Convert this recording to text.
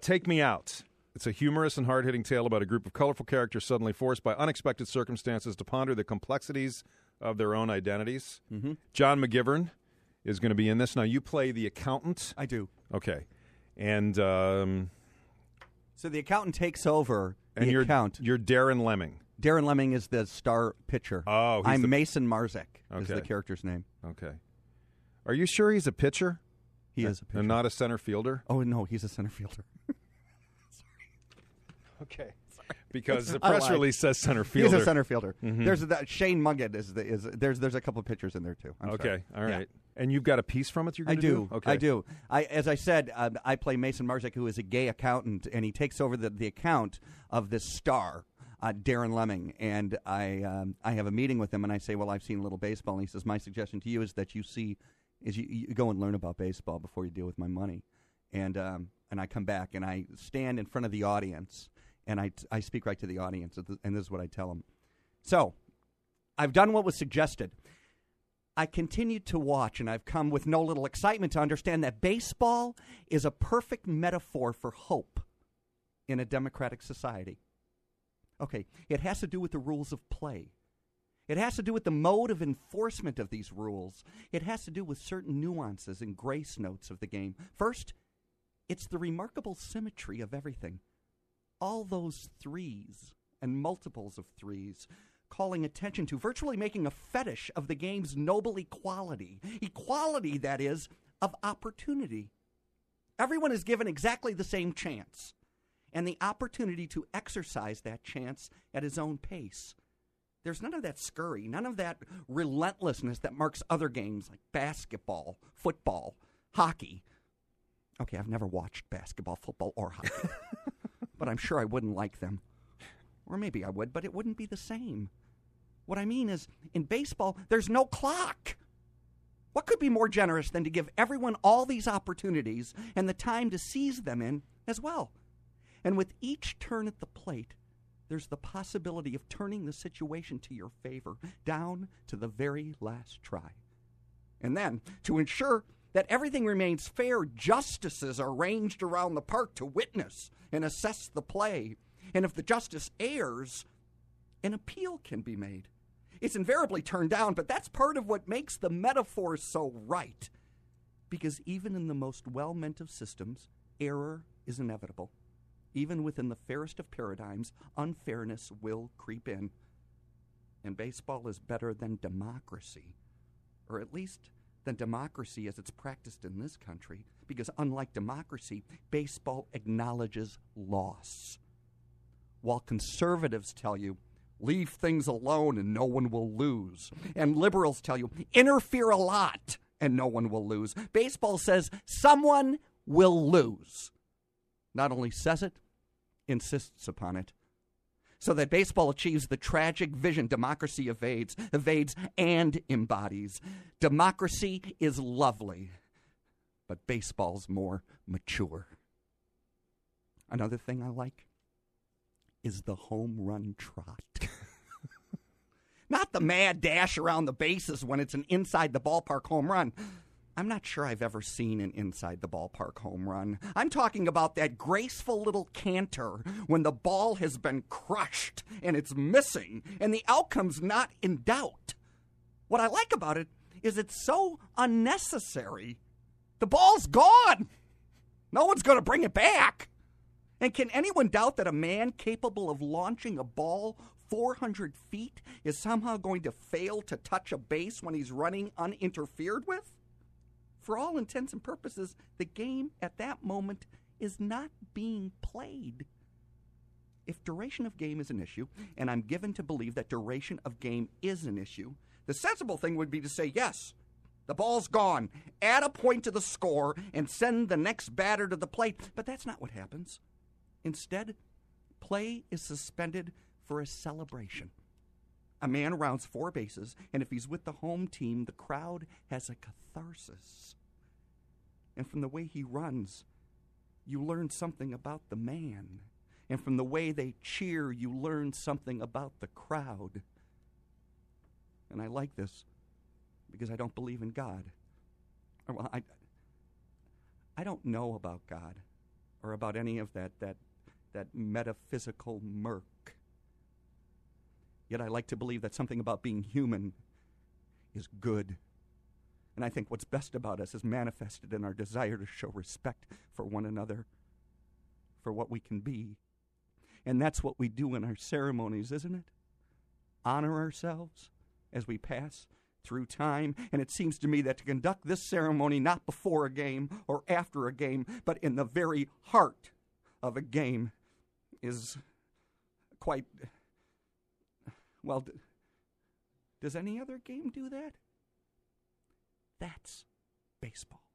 Take Me Out. It's a humorous and hard-hitting tale about a group of colorful characters suddenly forced by unexpected circumstances to ponder the complexities of their own identities. Mm-hmm. John McGivern is going to be in this. Now, you play the accountant. I do. Okay. And so the accountant takes over the account. You're Darren Lemming. Darren Lemming is the star pitcher. Oh, I'm Mason Marzek is Okay. the character's name. Okay. Are you sure he's a pitcher? He is a pitcher. And not a center fielder? Oh, no, he's a center fielder. Okay. Because the press release says center fielder. He's a center fielder. Mhm. There's Shane Muggett there's a couple of pitchers in there too. I'm Okay, sorry. all right. Yeah. And you've got a piece from it you're going to do? Okay. I do. As I said, I play Mason Marzek, who is a gay accountant, and he takes over the account of this star, Darren Lemming. And I have a meeting with him, and I say, well, I've seen a little baseball. And he says, my suggestion to you is that you go and learn about baseball before you deal with my money. And I come back, and I stand in front of the audience, and I speak right to the audience, and this is what I tell them. So, I've done what was suggested. I continued to watch, and I've come with no little excitement to understand that baseball is a perfect metaphor for hope in a democratic society. Okay, it has to do with the rules of play. It has to do with the mode of enforcement of these rules. It has to do with certain nuances and grace notes of the game. First, it's the remarkable symmetry of everything. All those threes and multiples of threes, calling attention to, virtually making a fetish of the game's noble equality. Equality, that is, of opportunity. Everyone is given exactly the same chance, and the opportunity to exercise that chance at his own pace. There's none of that scurry, none of that relentlessness that marks other games like basketball, football, hockey. Okay, I've never watched basketball, football, or hockey, but I'm sure I wouldn't like them. Or maybe I would, but it wouldn't be the same. What I mean is, in baseball, there's no clock. What could be more generous than to give everyone all these opportunities and the time to seize them in as well? And with each turn at the plate, there's the possibility of turning the situation to your favor, down to the very last try. And then, to ensure that everything remains fair, justices are ranged around the park to witness and assess the play. And if the justice errs, an appeal can be made. It's invariably turned down, but that's part of what makes the metaphor so right. Because even in the most well-meant of systems, error is inevitable. Even within the fairest of paradigms, unfairness will creep in. And baseball is better than democracy, or at least than democracy as it's practiced in this country, because unlike democracy, baseball acknowledges loss. While conservatives tell you, leave things alone and no one will lose, and liberals tell you, interfere a lot and no one will lose, baseball says someone will lose. Not only says it, insists upon it. So that baseball achieves the tragic vision democracy evades and embodies. Democracy is lovely, but baseball's more mature. Another thing I like is the home run trot. Not the mad dash around the bases when it's an inside the ballpark home run. I'm not sure I've ever seen an inside the ballpark home run. I'm talking about that graceful little canter when the ball has been crushed and it's missing and the outcome's not in doubt. What I like about it is it's so unnecessary. The ball's gone. No one's going to bring it back. And can anyone doubt that a man capable of launching a ball 400 feet is somehow going to fail to touch a base when he's running uninterfered with? For all intents and purposes, the game at that moment is not being played. If duration of game is an issue, and I'm given to believe that duration of game is an issue, the sensible thing would be to say, yes, the ball's gone, add a point to the score, and send the next batter to the plate. But that's not what happens. Instead, play is suspended for a celebration. A man rounds 4 bases, and if he's with the home team, the crowd has a catharsis. And from the way he runs, you learn something about the man. And from the way they cheer, you learn something about the crowd. And I like this because I don't believe in God. Well, I don't know about God. or about any of that metaphysical murk. Yet I like to believe that something about being human is good. And I think what's best about us is manifested in our desire to show respect for one another, for what we can be. And that's what we do in our ceremonies, isn't it? Honor ourselves as we pass through time. And it seems to me that to conduct this ceremony not before a game or after a game, but in the very heart of a game is quite... Well, does any other game do that? That's baseball.